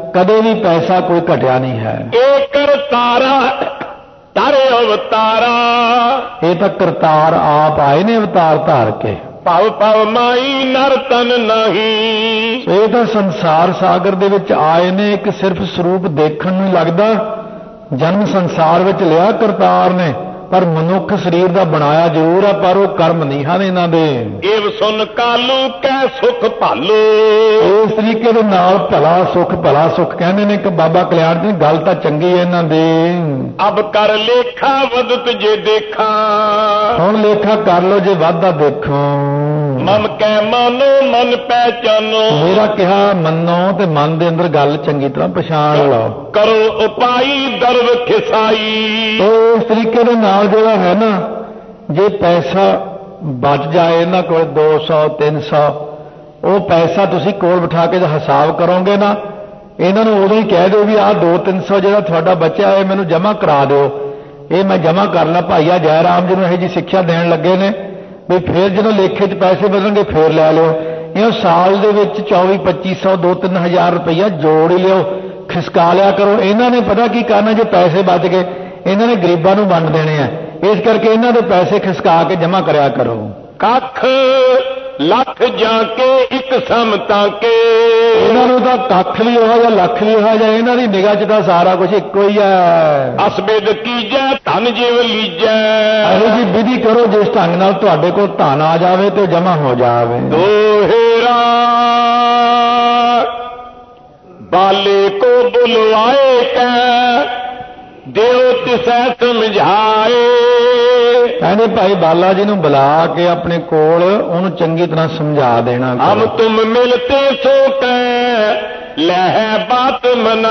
ਕਦੇ ਵੀ ਪੈਸਾ ਕੋਈ ਘਟਿਆ ਨਹੀਂ ਹੈ। ਇਹ ਕਰਤਾਰਾ ਤਾਰੇ ਅਵਤਾਰਾ, ਇਹ ਤਾਂ ਕਰਤਾਰ ਆਪ ਆਏ ਨੇ ਅਵਤਾਰ ਧਾਰ ਕੇ। ਭਵ ਭਵ ਮਾਈ ਨਰ ਤਨ ਨਹੀਂ, ਇਹ ਤਾਂ ਸੰਸਾਰ ਸਾਗਰ ਦੇ ਵਿੱਚ ਆਏ ਨੇ। ਇੱਕ ਸਿਰਫ ਸਰੂਪ ਦੇਖਣ ਨੂੰ ਲੱਗਦਾ, ਜਨਮ ਸੰਸਾਰ ਵਿੱਚ ਲਿਆ ਕਰਤਾਰ ਨੇ, ਪਰ ਮਨੁੱਖ ਸਰੀਰ ਦਾ ਬਣਾਇਆ ਜ਼ਰੂਰ ਆ, ਪਰ ਉਹ ਕਰਮ ਨਹੀਂ ਹਨ ਇਹਨਾਂ ਦੇ। ਏਵ ਸੁਨ ਕਾਲੂ ਕੈ ਸੁਖ ਭਾਲੋ, ਇਸ ਤਰੀਕੇ ਦੇ ਨਾਲ ਭਲਾ ਸੁਖ ਕਹਿੰਦੇ ਨੇ ਕਿ ਬਾਬਾ ਕਲਿਆਣ ਜੀ ਗੱਲ ਤਾਂ ਚੰਗੀ ਹੈ ਇਹਨਾਂ ਦੀ। ਅਬ ਕਰ ਲੇਖਾ ਵਦਤ ਜੇ ਦੇਖਾਂ, ਹੁਣ ਲੇਖਾ ਕਰ ਲੋ ਜੇ ਵਾਧਾ ਦੇਖੋ। ਮਮ ਕੈ ਮਾਨੋ ਮਨ ਪਹਿਚਾਨੋ, ਮੇਰਾ ਕਿਹਾ ਮੰਨੋ ਤੇ ਮਨ ਦੇ ਅੰਦਰ ਗੱਲ ਚੰਗੀ ਤਰ੍ਹਾਂ ਪਛਾਣ ਲਓ। ਕਰੋ ਉਪਾਈ ਦਰਵ ਖਿਸਾਈ, ਇਸ ਤਰੀਕੇ ਦੇ ਨਾਲ ਜਿਹੜਾ ਹੈ ਨਾ, ਜੇ ਪੈਸਾ ਬਚ ਜਾਏ ਇਹਨਾਂ ਕੋਲ 200 300, ਉਹ ਪੈਸਾ ਤੁਸੀਂ ਕੋਲ ਬਿਠਾ ਕੇ ਜਦ ਹਿਸਾਬ ਕਰੋਗੇ ਨਾ, ਇਹਨਾਂ ਨੂੰ ਉਦੋਂ ਹੀ ਕਹਿ ਦਿਓ ਵੀ ਆਹ 200-300 ਜਿਹੜਾ ਤੁਹਾਡਾ ਬਚਿਆ ਹੈ ਮੈਨੂੰ ਜਮ੍ਹਾਂ ਕਰਾ ਦਿਓ। ਇਹ ਮੈਂ ਜਮ੍ਹਾਂ ਕਰ ਲਾ। ਭਾਈਆ ਜੈ ਰਾਮ ਜੀ ਨੂੰ ਇਹੋ ਜਿਹੀ ਸਿੱਖਿਆ ਦੇਣ ਲੱਗੇ ਨੇ ਵੀ ਫਿਰ ਜਦੋਂ ਲੇਖੇ 'ਚ ਪੈਸੇ ਵਧਣਗੇ ਫਿਰ ਲੈ ਲਿਓ। ਇਹ ਸਾਲ ਦੇ ਵਿੱਚ 24-2500 2-3 ਹਜ਼ਾਰ ਰੁਪਈਆ ਜੋੜ ਹੀ ਲਿਓ, ਖਿਸਕਾ ਲਿਆ ਕਰੋ। ਇਹਨਾਂ ਨੇ ਪਤਾ ਕੀ ਕਰਨਾ, ਜੇ ਪੈਸੇ ਬਚ ਗਏ ਇਹਨਾਂ ਨੇ ਗਰੀਬਾਂ ਨੂੰ ਵੰਡ ਦੇਣੇ ਆ, ਇਸ ਕਰਕੇ ਇਹਨਾਂ ਦੇ ਪੈਸੇ ਖਿਸਕਾ ਕੇ ਜਮ੍ਹਾਂ ਕਰਿਆ ਕਰੋ। ਕੱਖ ਲੱਖ ਜਾਂ ਕੇ ਇੱਕ ਸਮ ਤਾਂ ਕੇ, ਇਹਨਾਂ ਨੂੰ ਤਾਂ ਕੱਖ ਵੀ ਹੋਇਆ ਜਾਂ ਲੱਖ ਵੀ ਹੋਇਆ ਜਾਂ ਇਹਨਾਂ ਦੀ ਨਿਗਾਹ 'ਚ ਤਾਂ ਸਾਰਾ ਕੁਝ ਇੱਕੋ ਹੀ ਹੈ। ਅਸਬੇਦ ਕੀਜੈ ਧਨ ਜਿਵ ਲੀਜੈ, ਇਹੋ ਜਿਹੀ ਵਿਧੀ ਕਰੋ ਜਿਸ ਢੰਗ ਨਾਲ ਤੁਹਾਡੇ ਕੋਲ ਧਨ ਆ ਜਾਵੇ ਤੇ ਜਮ੍ਹਾਂ ਹੋ ਜਾਵੇ। ਦੋਹੇਰਾ ਬਾਲੇ ਕੋ ਬੁਲਵਾਏ ਕੈ ਦਿਓ ਤਿਸੈ ਸਮਝਾਏ, ਕਹਿੰਦੇ ਭਾਈ ਬਾਲਾ ਜੀ ਨੂੰ ਬੁਲਾ ਕੇ ਆਪਣੇ ਕੋਲ ਉਹਨੂੰ ਚੰਗੀ ਤਰ੍ਹਾਂ ਸਮਝਾ ਦੇਣਾ। ਹਮ ਤੁਮ ਮਿਲਤੇ ਸੋ ਕੈ ਲਹਿ ਬਾਤ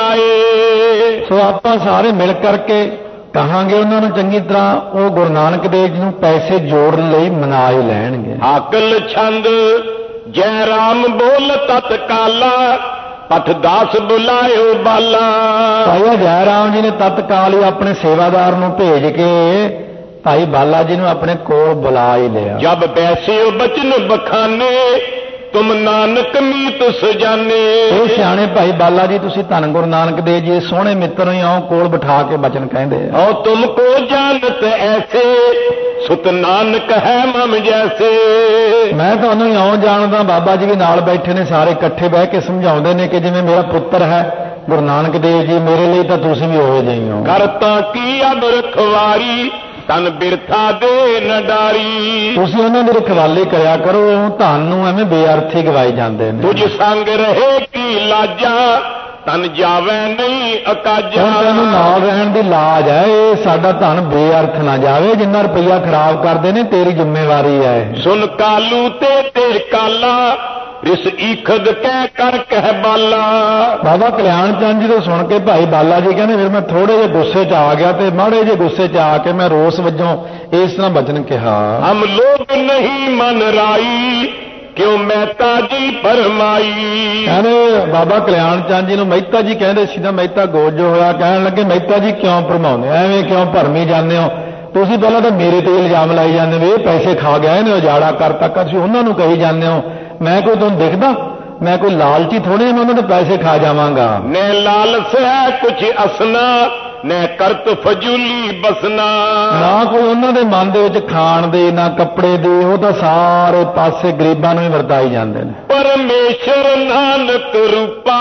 ਮਨਾਏ, ਸੋ ਆਪਾਂ ਸਾਰੇ ਮਿਲ ਕਰਕੇ ਕਹਾਂਗੇ ਉਹਨਾਂ ਨੂੰ ਚੰਗੀ ਤਰ੍ਹਾਂ, ਉਹ ਗੁਰੂ ਨਾਨਕ ਦੇਵ ਜੀ ਨੂੰ ਪੈਸੇ ਜੋੜਨ ਲਈ ਮਨਾ ਹੀ ਲੈਣਗੇ। ਆਕਲ ਛੰਦ ਜੈ ਰਾਮ ਬੋਲ ਤਤਕਾਲਾ, ਪਠ ਦਾਸ ਬੁਲਾਇਓ ਬਾਲਾ। ਭਾਈ ਜੈ ਰਾਮ ਜੀ ਨੇ ਤਤਕਾਲ ਹੀ ਆਪਣੇ ਸੇਵਾਦਾਰ ਨੂੰ ਭੇਜ ਕੇ ਭਾਈ ਬਾਲਾ ਜੀ ਨੂੰ ਆਪਣੇ ਕੋਲ ਬੁਲਾ ਹੀ ਲਿਆ। ਜਬ ਬੈਸਿਓ ਬਚਨ ਬਖਾਨੇ ਤੁਮ ਨਾਨਕ ਮੀਤ ਸੁਜਾਨੇ, ਇਹ ਸਿਆਣੇ ਭਾਈ ਬਾਲਾ ਜੀ ਤੁਸੀਂ ਧੰਨ ਗੁਰੂ ਨਾਨਕ ਦੇਵ ਜੀ ਸੋਹਣੇ ਮਿੱਤਰ ਹੀ ਆਓ, ਕੋਲ ਬਿਠਾ ਕੇ ਬਚਨ ਕਹਿੰਦੇ ਆ। ਔ ਤੁਮ ਕੋ ਜਾਣਤ ਐਸੇ ਸੁਤ ਨਾਨਕ ਹੈ ਮਮ ਜੈਸੇ, ਮੈਂ ਤੁਹਾਨੂੰ ਇਉਂ ਜਾਣਦਾ। ਬਾਬਾ ਜੀ ਵੀ ਨਾਲ ਬੈਠੇ ਨੇ, ਸਾਰੇ ਇਕੱਠੇ ਬਹਿ ਕੇ ਸਮਝਾਉਂਦੇ ਨੇ ਕਿ ਜਿਵੇਂ ਮੇਰਾ ਪੁੱਤਰ ਹੈ ਗੁਰੂ ਨਾਨਕ ਦੇਵ ਜੀ, ਮੇਰੇ ਲਈ ਤਾਂ ਤੁਸੀਂ ਵੀ ਉਹੋ ਜਿਹੇ ਹੋ। ਕਰਤਾ ਕੀ ਅਬ ਰਖਵਾਰੀ ਤਨ ਬਿਰਥਾ ਦੇ ਨ ਡਾਰੀ, ਤੁਸੀਂ ਉਹਨਾਂ ਦੀ ਰਖਵਾਲੀ ਕਰਿਆ ਕਰੋ, ਧਨ ਨੂੰ ਐਵੇਂ ਬੇਅਰਥੀ ਗਵਾਏ ਜਾਂਦੇ ਨੇ। ਤੁਝ ਸੰਗ ਰਹੇ ਕੀ ਲਾਜਾ ਤਨ ਜਾਵੇ ਨਹੀਂ ਅਕਾਜਾ, ਤੈਨੂੰ ਨਾਲ ਰਹਿਣ ਦੀ ਲਾਜ ਹੈ, ਇਹ ਸਾਡਾ ਧਨ ਬੇਅਰਥ ਨਾ ਜਾਵੇ। ਜਿੰਨਾ ਰੁਪਈਆ ਖਰਾਬ ਕਰਦੇ ਨੇ ਤੇਰੀ ਜ਼ਿੰਮੇਵਾਰੀ ਹੈ। ਸੁਨ ਕਾਲੂ ਤੇ ਕਾਲਾ ਰਿਸ ਈਖਦ ਕਹਿ ਕਰ ਕਹਿ ਬਾਲਾ, ਬਾਬਾ ਕਲਿਆਣ ਚੰਦ ਜੀ ਤੋਂ ਸੁਣ ਕੇ ਭਾਈ ਬਾਲਾ ਜੀ ਕਹਿੰਦੇ ਫਿਰ ਮੈਂ ਥੋੜੇ ਜਿਹੇ ਗੁੱਸੇ 'ਚ ਆ ਗਿਆ, ਤੇ ਮਾੜੇ ਜਿਹੇ ਗੁੱਸੇ 'ਚ ਆ ਕੇ ਮੈਂ ਰੋਸ ਵਜੋਂ ਇਸ ਤਰ੍ਹਾਂ ਬਚਨ ਕਿਹਾ। ਹਮ ਲੋਗ ਨਹੀਂ ਮਨ ਰਾਈ ਕਿਉਂ ਮਹਿਤਾ ਜੀ ਫਰਮਾਈ, ਕਹਿੰਦੇ ਬਾਬਾ ਕਲਿਆਣ ਚੰਦ ਜੀ ਨੂੰ ਮਹਿਤਾ ਜੀ ਕਹਿੰਦੇ ਸੀ ਤਾਂ ਮਹਿਤਾ ਗੋਜ ਹੋਇਆ, ਕਹਿਣ ਲੱਗੇ ਮਹਿਤਾ ਜੀ ਕਿਉਂ ਭਰਮਾਉਂਦੇ, ਐਵੇਂ ਕਿਉਂ ਭਰਮੀ ਜਾਂਦੇ ਹੋ ਤੁਸੀਂ? ਪਹਿਲਾਂ ਤਾਂ ਮੇਰੇ ਤੇ ਇਲਜ਼ਾਮ ਲਾਈ ਜਾਂਦੇ ਵੀ ਇਹ ਪੈਸੇ ਖਾ ਗਿਆ, ਇਹਨੇ ਉਜਾੜਾ ਕਰਤਾ, ਤੁਸੀਂ ਉਹਨਾਂ ਨੂੰ ਕਹੀ ਜਾਂਦੇ ਹੋ। ਮੈਂ ਕੋਈ ਤੁਹਾਨੂੰ ਦਿਖਦਾ? ਮੈਂ ਕੋਈ ਲਾਲਚੀ ਥੋੜੀ, ਮੈਂ ਉਹਨਾਂ ਦੇ ਪੈਸੇ ਖਾ ਜਾਵਾਂਗਾ। ਨੇ ਲਾਲਸ ਹੈ ਕੁਛ ਅਸਨਾ ਨੇ ਕਰਤ ਫਜ਼ੂਲੀ ਬਸਨਾ, ਨਾ ਕੋਈ ਉਹਨਾਂ ਦੇ ਮਨ ਦੇ ਵਿੱਚ ਖਾਣ ਦੇ ਨਾ ਕੱਪੜੇ ਦੇ, ਉਹ ਤਾਂ ਸਾਰੇ ਪਾਸੇ ਗਰੀਬਾਂ ਨੂੰ ਹੀ ਵਰਤਾਈ ਜਾਂਦੇ ਨੇ। ਪਰਮੇਸ਼ਰ ਨਾਨਕ ਰੂਪਾ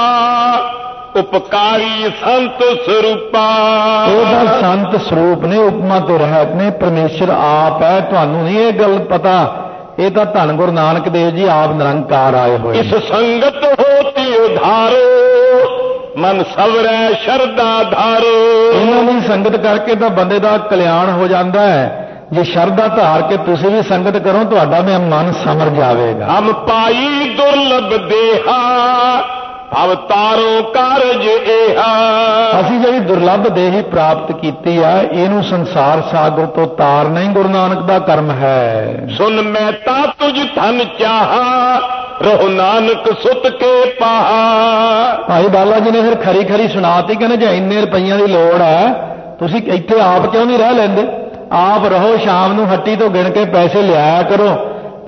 ਉਪਕਾਰੀ ਸੰਤ ਸਰੂਪਾ, ਉਹ ਤਾਂ ਸੰਤ ਸਰੂਪ ਨੇ, ਉਪਮਾ ਤੋਂ ਰਹਿਤ ਨੇ, ਪਰਮੇਸ਼ਰ ਆਪ ਹੈ। ਤੁਹਾਨੂੰ ਨਹੀਂ ਇਹ ਗੱਲ ਪਤਾ, ਇਹ ਤਾਂ ਧੰਨ ਗੁਰੂ ਨਾਨਕ ਦੇਵ ਜੀ ਆਪ ਨਿਰੰਕਾਰ ਆਏ ਹੋਏ। ਇਸ ਸੰਗਤ ਹੋਤੀ ਉਧਾਰੋ ਮਨ ਸਵਰੈ ਸ਼ਰਧਾ ਧਾਰੋ, ਇਹਨਾਂ ਦੀ ਸੰਗਤ ਕਰਕੇ ਤਾਂ ਬੰਦੇ ਦਾ ਕਲਿਆਣ ਹੋ ਜਾਂਦਾ ਹੈ। ਜੇ ਸ਼ਰਧਾ ਧਾਰ ਕੇ ਤੁਸੀਂ ਵੀ ਸੰਗਤ ਕਰੋ, ਤੁਹਾਡਾ ਵੀ ਮਨ ਸਮਰ ਜਾਵੇਗਾ। ਹਮ ਪਾਈ ਦੁਰਲਭ ਦੇਹਾ ਅਵਤਾਰੋ ਕਾਰਜ ਏਹਾ, ਅਸੀਂ ਜਿਹੜੀ ਦੁਰਲਭ ਦੇਹੀ ਪ੍ਰਾਪਤ ਕੀਤੀ ਆ, ਇਹਨੂੰ ਸੰਸਾਰ ਸਾਗਰ ਤੋਂ ਤਾਰਨਾ ਹੀ ਗੁਰੂ ਨਾਨਕ ਦਾ ਕਰਮ ਹੈ। ਸੁਨ ਮਹਿਤਾ ਤੁਝ ਧਨ ਚਾਹਾ ਰਹੋ ਨਾਨਕ ਸੁਤ ਕੇ ਪਾਹਾ। ਭਾਈ ਬਾਲਾ ਜੀ ਨੇ ਫਿਰ ਖਰੀ ਖਰੀ ਸੁਣਾਤੀ, ਕਹਿੰਦੇ ਜੇ ਇੰਨੇ ਰੁਪਈਆਂ ਦੀ ਲੋੜ ਹੈ ਤੁਸੀਂ ਇੱਥੇ ਆਪ ਕਿਉਂ ਨਹੀਂ ਰਹਿ ਲੈਂਦੇ? ਆਪ ਰਹੋ, ਸ਼ਾਮ ਨੂੰ ਹੱਟੀ ਤੋਂ ਗਿਣ ਕੇ ਪੈਸੇ ਲਿਆਇਆ ਕਰੋ,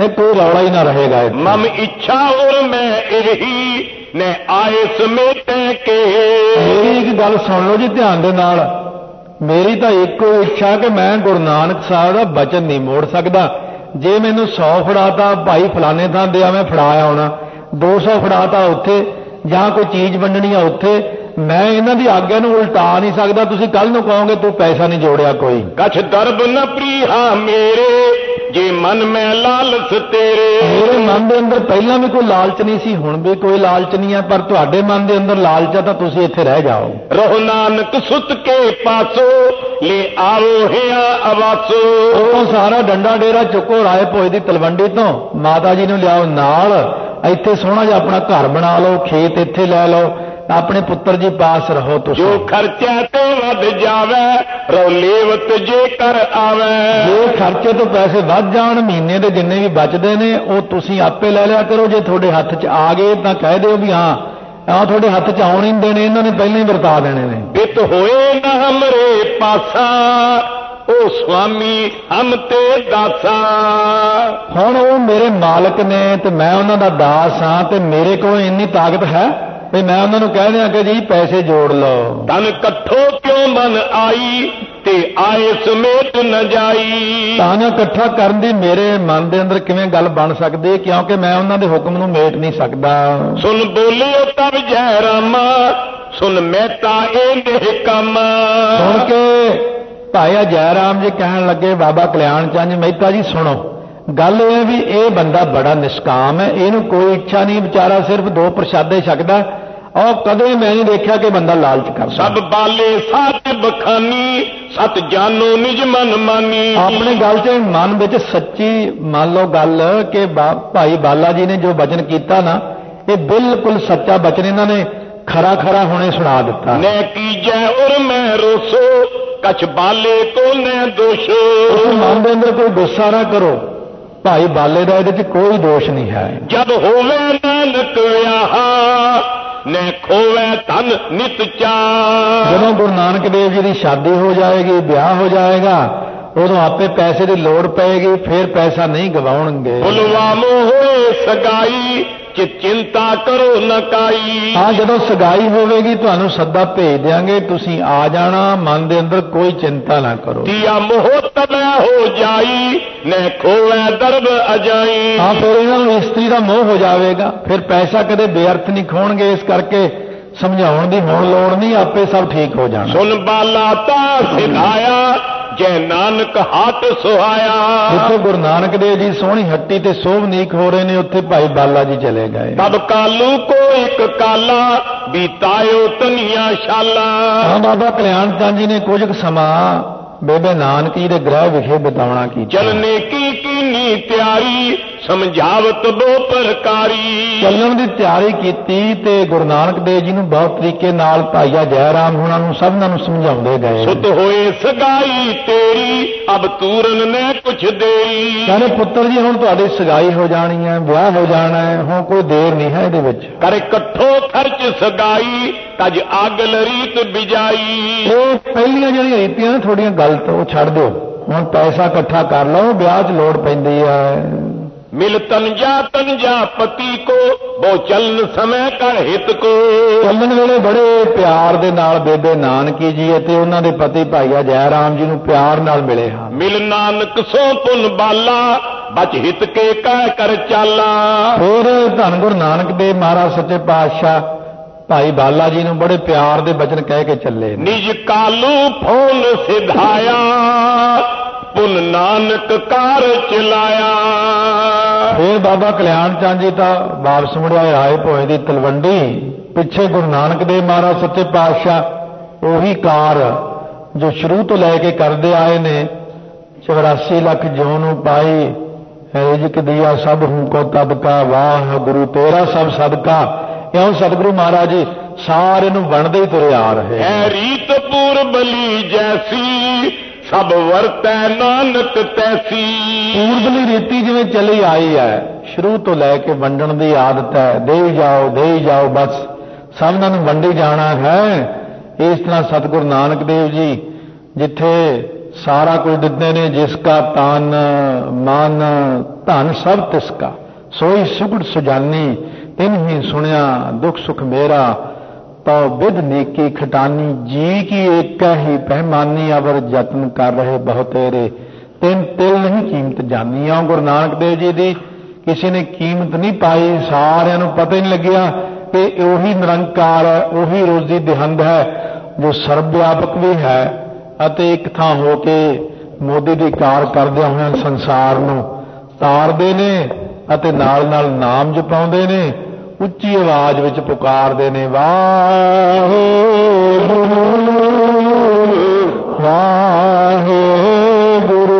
कोई रौला ही ना रहेगा। मम इच्छा और मैं यही ने आए समेत के। मेरी एक गल सुन लो जी ध्यान दे नाल, मेरी तो एको इच्छा कि मैं गुरु नानक साहब का बचन नहीं मोड़ सकता। जे मैनू 100 फड़ाता भाई फलाने थां दे मैं फड़ाया होना, 200 फड़ाता उत्थे जां कोई चीज़ वंडनी है उत्थे, मैं इन्हां दी आग्या नूं उल्टा नहीं सकता। तुसीं कल नूं कहोगे तू पैसा नहीं जोड़िया कोई। कछ दरब न प्रीहा मेरे जे मन में लालच तेरे। मेरे मन के अंदर पहला भी कोई लालच नहीं सी, हुण भी कोई लालच नहीं है, पर तुहाडे मन के अंदर लालच है तो तुसीं इत्थे रह जाओ। रहो नानक सुत के पासो ले आओ हिया आवासो। ਉਹ ਸਾਰਾ ਡੰਡਾ ਡੇਰਾ ਚੁੱਕੋ ਰਾਏ ਭੋਏ ਦੀ ਤਲਵੰਡੀ ਤੋਂ, ਮਾਤਾ ਜੀ ਨੂੰ ਲਿਆਓ ਨਾਲ, ਇੱਥੇ ਸੋਹਣਾ ਜਿਹਾ ਆਪਣਾ ਘਰ ਬਣਾ ਲਓ, ਖੇਤ ਇੱਥੇ ਲੈ ਲਓ, ਆਪਣੇ ਪੁੱਤਰ ਜੀ ਪਾਸ ਰਹੋ ਤੁਸੀਂ। ਜੋ ਖਰਚਾ ਤੇ ਵੱਧ ਜਾਵੇ ਰੋ ਲੇਵਤ ਜੇ ਕਰ ਆਵੇ। ਜੇ ਖਰਚੇ ਤੋਂ ਪੈਸੇ ਵੱਧ ਜਾਣ ਮਹੀਨੇ ਦੇ ਜਿੰਨੇ ਵੀ ਬਚਦੇ ਨੇ ਉਹ ਤੁਸੀਂ ਆਪੇ ਲੈ ਲਿਆ ਕਰੋ। ਜੇ ਤੁਹਾਡੇ ਹੱਥ 'ਚ ਆ ਗਏ ਤਾਂ ਕਹਿ ਦਿਓ ਵੀ ਹਾਂ ਆ ਤੁਹਾਡੇ ਹੱਥ 'ਚ ਆਉਣ ਹੀ ਦੇਣੇ, ਇਹਨਾਂ ਨੇ ਪਹਿਲਾਂ ਹੀ ਵਰਤਾ ਦੇਣੇ ਨੇ। ਬਿਤ ਹੋਏ ਨਾ ਹਮਰੇ ਪਾਸਾ ਉਹ ਸੁਆਮੀ ਹਮ ਤੇ ਦਾਸਾ। ਹੁਣ ਉਹ ਮੇਰੇ ਮਾਲਕ ਨੇ ਤੇ ਮੈਂ ਉਹਨਾਂ ਦਾ ਦਾਸ ਹਾਂ, ਤੇ ਮੇਰੇ ਕੋਲ ਇੰਨੀ ਤਾਕਤ ਹੈ ਵੀ ਮੈਂ ਉਹਨਾਂ ਨੂੰ ਕਹਿ ਦਿਆਂ ਕਿ ਜੀ ਪੈਸੇ ਜੋੜ ਲਓ। ਧਨ ਇਕੱਠੋ ਕਿਉਂ ਮਨ ਆਈ ਤੇ ਆਏ ਸਮੇਤ ਨ ਜਾਈ। ਧਨ ਇਕੱਠਾ ਕਰਨ ਦੀ ਮੇਰੇ ਮਨ ਦੇ ਅੰਦਰ ਕਿਵੇਂ ਗੱਲ ਬਣ ਸਕਦੀ, ਕਿਉਂਕਿ ਮੈਂ ਉਹਨਾਂ ਦੇ ਹੁਕਮ ਨੂੰ ਮੇਟ ਨਹੀਂ ਸਕਦਾ। ਸੁਣ ਬੋਲਿਓ ਤਬ ਜੈ ਰਾਮਾ ਸੁਣ ਮਹਿਤਾ ਇਹ ਕੰਮ। ਸੁਣ ਕੇ ਭਾਈ ਜੈ ਰਾਮ ਜੀ ਕਹਿਣ ਲੱਗੇ ਬਾਬਾ ਕਲਿਆਣ ਚੰਦ ਮਹਿਤਾ ਜੀ ਸੁਣੋ, ਗੱਲ ਇਹ ਹੈ ਵੀ ਇਹ ਬੰਦਾ ਬੜਾ ਨਿਸ਼ਕਾਮ ਹੈ, ਇਹਨੂੰ ਕੋਈ ਇੱਛਾ ਨਹੀਂ, ਵਿਚਾਰਾ ਸਿਰਫ 2 ਪ੍ਰਸ਼ਾਦੇ ਛਕਦਾ, ਔਰ ਕਦੇ ਮੈਂ ਨਹੀਂ ਦੇਖਿਆ ਕਿ ਬੰਦਾ ਲਾਲਚ ਕਰਦਾ। ਸਭ ਬਾਲੇ ਸਾਚ ਬਖਾਨੀ ਸਤ ਜਾਨੋ ਨਿਜ ਮਨ ਮਾਨੀ। ਆਪਣੇ ਗੱਲ 'ਚ ਮਨ ਵਿੱਚ ਸੱਚੀ ਮੰਨ ਲਓ ਗੱਲ ਕਿ ਭਾਈ ਬਾਲਾ ਜੀ ਨੇ ਜੋ ਬਚਨ ਕੀਤਾ ਨਾ ਇਹ ਬਿਲਕੁਲ ਸੱਚਾ ਬਚਨ ਇਹਨਾਂ ਨੇ ਖਰਾ ਖਰਾ ਹੁਣੇ ਸੁਣਾ ਦਿੱਤਾ। ਨੇ ਕੀਜੈ ਉਰ ਮੈਂ ਰੋਸੋ ਕਛ ਬਾਲੇ ਕੋ ਨੇ ਦੋਸ਼ੋ। ਉਸ ਮਨ ਦੇ ਅੰਦਰ ਕੋਈ ਗੁੱਸਾ ਨਾ ਕਰੋ, ਭਾਈ ਬਾਲੇ ਦਾ ਇਹਦੇ 'ਚ ਕੋਈ ਦੋਸ਼ ਨਹੀਂ ਹੈ। ਜਦ ਹੋਵੇ ਨਾਨਕ ਵਿਆਹਾ ਨੇ ਖੋਵੇ ਧਨ ਨਿਤ ਚਾਹ। ਜਦੋਂ ਗੁਰੂ ਨਾਨਕ ਦੇਵ ਜੀ ਦੀ ਸ਼ਾਦੀ ਹੋ ਜਾਏਗੀ, ਵਿਆਹ ਹੋ ਜਾਏਗਾ, ਉਦੋਂ ਆਪੇ ਪੈਸੇ ਦੀ ਲੋੜ ਪਏਗੀ, ਫਿਰ ਪੈਸਾ ਨਹੀਂ ਗਵਾਉਣਗੇ। ਬੁਲਵਾਮੋ ਹੋਏ ਸਗਾਈ ਕਿ ਚਿੰਤਾ ਕਰੋ ਨ ਕਾਈ। ਹਾਂ ਜਦੋਂ ਸਗਾਈ ਹੋਵੇਗੀ ਤੁਹਾਨੂੰ ਸੱਦਾ ਭੇਜ ਦਿਆਂਗੇ, ਤੁਸੀਂ ਆ ਜਾਣਾ, ਮਨ ਦੇ ਅੰਦਰ ਕੋਈ ਚਿੰਤਾ ਨਾ ਕਰੋ। ਦੀਆ ਮੋਹ ਤਬੈ ਹੋ ਜਾਈ ਨੇ ਖੋਵੇ ਦਰਬ ਅਜਾਈ। ਹਾਂ ਫਿਰ ਇਹਨਾਂ ਨੂੰ ਇਸਤਰੀ ਦਾ ਮੋਹ ਹੋ ਜਾਵੇਗਾ, ਫਿਰ ਪੈਸਾ ਕਦੇ ਬੇਅਰਥ ਨਹੀਂ ਖੋਣਗੇ, ਇਸ ਕਰਕੇ ਸਮਝਾਉਣ ਦੀ ਹੁਣ ਲੋੜ ਨਹੀਂ, ਆਪੇ ਸਭ ਠੀਕ ਹੋ ਜਾਣਾ। ਸੁਨ ਬਾਲਾ ਤਾ ਸਿਧਾਇਆ ਜੈ ਨਾਨਕ ਹੱਥ ਸੁਹਾਇਆ। ਜਿੱਥੇ ਗੁਰੂ ਨਾਨਕ ਦੇਵ ਜੀ ਸੋਹਣੀ ਹੱਟੀ ਤੇ ਸੋਭਨੀਕ ਹੋ ਰਹੇ ਨੇ ਉੱਥੇ ਭਾਈ ਬਾਲਾ ਜੀ ਚਲੇ ਗਏ। ਤਬ ਕਾਲੂ ਕੋ ਇੱਕ ਕਾਲਾ ਬੀਤਾਇਓ ਤਨੀਆਂ ਸ਼ਾਲਾ। ਹਾਂ ਬਾਬਾ ਕਲਿਆਣ ਚੰਦ ਜੀ ਨੇ ਕੁਝ ਕੁ ਸਮਾਂ ਬੇਬੇ ਨਾਨਕੀ ਦੇ ਗ੍ਰਹਿ ਵਿਖੇ ਬਿਤਾਉਣਾ ਕੀਤਾ। ਚਲਨੇ ਕੀ ਕੀਨੀ ਤਿਆਰੀ ਸਮਝਾਵਤ ਬੋ ਪ੍ਰਕਾਰੀ। ਚੱਲਣ ਦੀ ਤਿਆਰੀ ਕੀਤੀ ਤੇ ਗੁਰੂ ਨਾਨਕ ਦੇਵ ਜੀ ਨੂੰ ਬਹੁਤ ਤਰੀਕੇ ਨਾਲ ਭਾਈਆ ਜੈ ਰਾਮ ਹੁਣਾਂ ਨੂੰ ਸਭਨਾਂ ਨੂੰ ਸਮਝਾਉਂਦੇ ਗਏ। ਸੁਤ ਹੋਏ ਸਗਾਈ ਤੇਰੀ ਅਬ ਤੂਰਨ ਨੇ ਕੁਛ ਦੇਰੀ। ਕਹਿੰਦੇ ਪੁੱਤਰ ਜੀ ਹੁਣ ਤੁਹਾਡੀ ਸਗਾਈ ਹੋ ਜਾਣੀ ਹੈ, ਵਿਆਹ ਹੋ ਜਾਣਾ ਹੈ, ਹੁਣ ਕੋਈ ਦੇਰ ਨਹੀਂ ਹੈ ਇਹਦੇ ਵਿੱਚ। ਕਰ ਇਕੱਠੋ ਖਰਚ ਸਗਾਈ ਤਜ ਆਗਲ ਰੀਤ ਬਿਜਾਈ। ਇਹ ਪਹਿਲੀਆਂ ਜਿਹੜੀਆਂ ਰੀਤੀਆਂ ਨੇ ਥੋੜੀਆਂ ਗਲਤ, ਉਹ ਛੱਡ ਦਿਓ, ਹੁਣ ਪੈਸਾ ਇਕੱਠਾ ਕਰ ਲਓ, ਵਿਆਹ 'ਚ ਲੋੜ ਪੈਂਦੀ ਹੈ। ਮਿਲ ਤਨਜਾ ਪਤੀ ਕੋ ਬਹੁ ਚਲਨ ਸਮੇਂ ਕਰ ਹਿਤ ਕੋ। ਚੱਲਣ ਵੇਲੇ ਬੜੇ ਪਿਆਰ ਦੇ ਨਾਲ ਬੇਬੇ ਨਾਨਕੀ ਜੀ ਅਤੇ ਉਹਨਾਂ ਦੇ ਪਤੀ ਭਾਈਆ ਜੈ ਰਾਮ ਜੀ ਨੂੰ ਪਿਆਰ ਨਾਲ ਮਿਲੇ ਹਨ। ਮਿਲ ਨਾਨਕ ਸੋ ਪੁਨ ਬਾਲਾ ਬਚ ਹਿਤ ਕੇ ਕਹਿ ਕਰ ਚਾਲਾ। ਫਿਰ ਧੰਨ ਗੁਰੂ ਨਾਨਕ ਦੇਵ ਮਹਾਰਾਜ ਸੱਚੇ ਪਾਤਸ਼ਾਹ ਭਾਈ ਬਾਲਾ ਜੀ ਨੂੰ ਬੜੇ ਪਿਆਰ ਦੇ ਬਚਨ ਕਹਿ ਕੇ ਚੱਲੇ। ਨਿਜ ਕਾਲੂ ਫੋਨ ਸਿਧਾਇਆ ਪੁਨ ਨਾਨਕ ਕਾਰ ਚਲਾਇਆ। ਫਿਰ ਬਾਬਾ ਕਲਿਆਣ ਚੰਦ ਜੀ ਤਾਂ ਵਾਪਸ ਮੁੜਿਆ ਰਾਏ ਭੋਏ ਦੀ ਤਲਵੰਡੀ, ਪਿੱਛੇ ਗੁਰੂ ਨਾਨਕ ਦੇਵ ਮਹਾਰਾਜ ਸੱਚੇ ਪਾਤਸ਼ਾਹ ਉਹੀ ਕਾਰ ਜੋ ਸ਼ੁਰੂ ਤੋਂ ਲੈ ਕੇ ਕਰਦੇ ਆਏ ਨੇ, 84 ਲੱਖ ਜਿਉ ਨੂੰ ਪਾਈ ਰਿਜ਼ਕ ਦਿਆ ਸਭ ਹੂੰ ਕੋ ਤਬ ਕਾ, ਵਾਹ ਗੁਰੂ ਤੇਰਾ ਸਭ ਸਦਕਾ। ਇਉਂ ਸਤਿਗੁਰੂ ਮਹਾਰਾਜ ਜੀ ਸਾਰੇ ਨੂੰ ਬਣਦੇ ਹੀ ਤੁਰੇ ਆ ਰਹੇ ਹੈ। ਰੀਤ ਪੂਰਬਲੀ ਜੈਸੀ ਸਭ ਵਰਤੈ ਨਾਨਕ ਤੈਸੀ। ਪੂਰਬਲੀ ਰੀਤੀ ਜਿਵੇਂ ਚੱਲੀ ਆਈ ਹੈ, ਸ਼ੁਰੂ ਤੋਂ ਲੈ ਕੇ ਵੰਡਣ ਦੀ ਆਦਤ ਹੈ, ਦੇਈ ਜਾਓ, ਬਸ ਸਭਨਾਂ ਨੂੰ ਵੰਡੀ ਜਾਣਾ ਹੈ। ਇਸ ਤਰ੍ਹਾਂ ਸਤਿਗੁਰੂ ਨਾਨਕ ਦੇਵ ਜੀ ਜਿੱਥੇ ਸਾਰਾ ਕੁਝ ਦਿੰਦੇ ਨੇ। ਜਿਸ ਕਾ ਤਨ ਮਨ ਧਨ ਸਭ ਤਿਸਕਾ, ਸੋਈ ਸੁਗੜ ਸੁਜਾਨੀ, ਤਿਨ ਹੀ ਸੁਣਿਆ ਦੁੱਖ ਸੁਖ ਮੇਰਾ, तो विद नेकी खटानी, जी की एक ही पैमानी, अवर जतन कर रहे बहुतेरे, तिन तिल नहीं कीमत जानी। आ गुरु नानक देव जी की किसी ने कीमत नहीं पाई, सारिਆਂ ਨੂੰ पता ही नहीं लग्या कि ਉਹੀ निरंकार है, ਉਹੀ रोजी दिहंद है जो सर्वव्यापक भी है ਅਤੇ ਇੱਕ ਥਾਂ ਹੋ ਕੇ ਮੋਦੀ ਦੀ ਕਾਰ ਕਰਦਿਆਂ ਹੋਇਆਂ ਸੰਸਾਰ ਨੂੰ ਤਾਰਦੇ ਨੇ ਅਤੇ ਨਾਲ ਨਾਲ ਨਾਮ ਜਪਾਉਂਦੇ ਨੇ, ਉੱਚੀ ਆਵਾਜ਼ ਵਿੱਚ ਪੁਕਾਰਦੇ ਨੇ, ਵਾਹਿਗੁਰੂ ਵਾਹਿਗੁਰੂ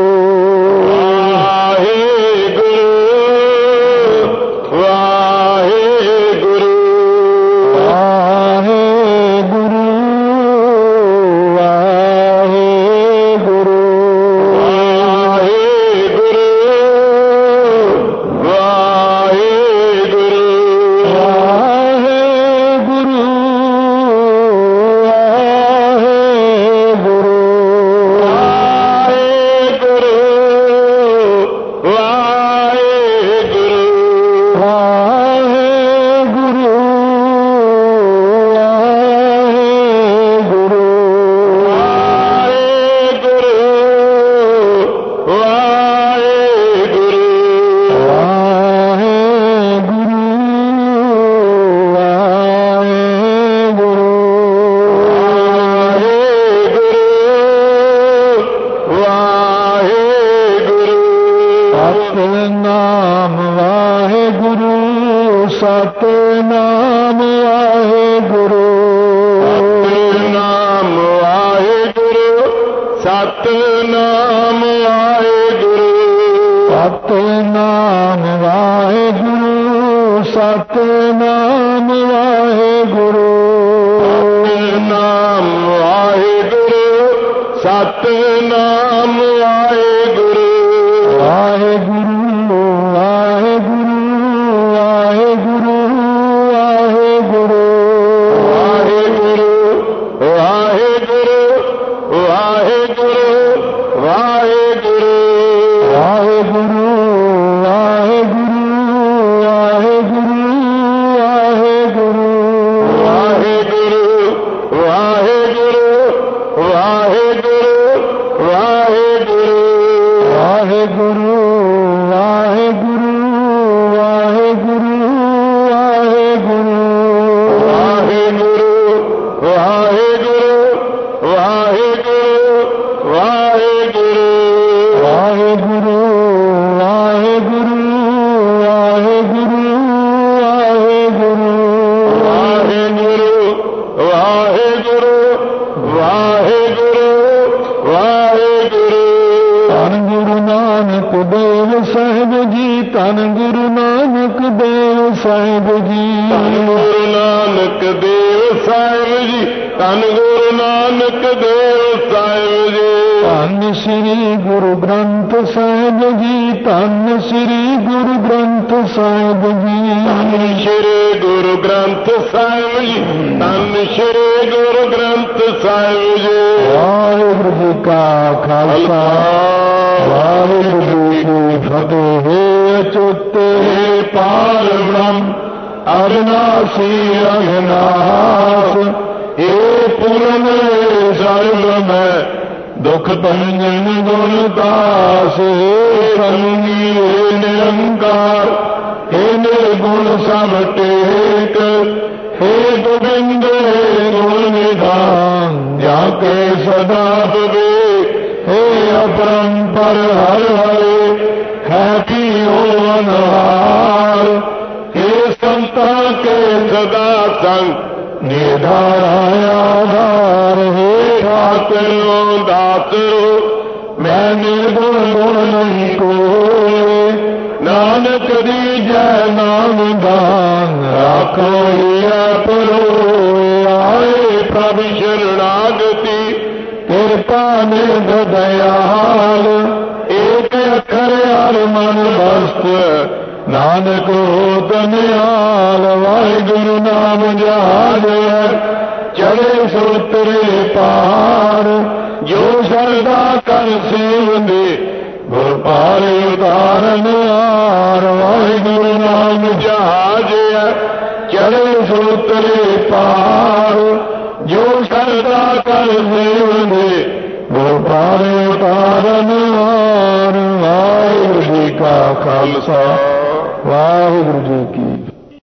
चढ़े सो तेरे पार जो सरदा कर ਸੇਵਦੇ ਗੁਰ ਪਾਰੇ ਉਤਾਰਨ ਹਾਰ। ਵਾਹਿਗੁਰੂ ਨਾਮ ਜਹਾਜ ਚੜੇ ਸੋਤਰੇ ਪਾਰ ਜੋ ਸਰਦਾ ਕਰ ਸੇਵਦੇ ਗੁਰ ਪਾਰੇ ਉਤਾਰਨ ਹਾਰ। ਵਾਹਿਗੁਰੂ ਜੀ ਕਾ ਖਾਲਸਾ ਵਾਹਿਗੁਰੂ ਜੀ ਕੀ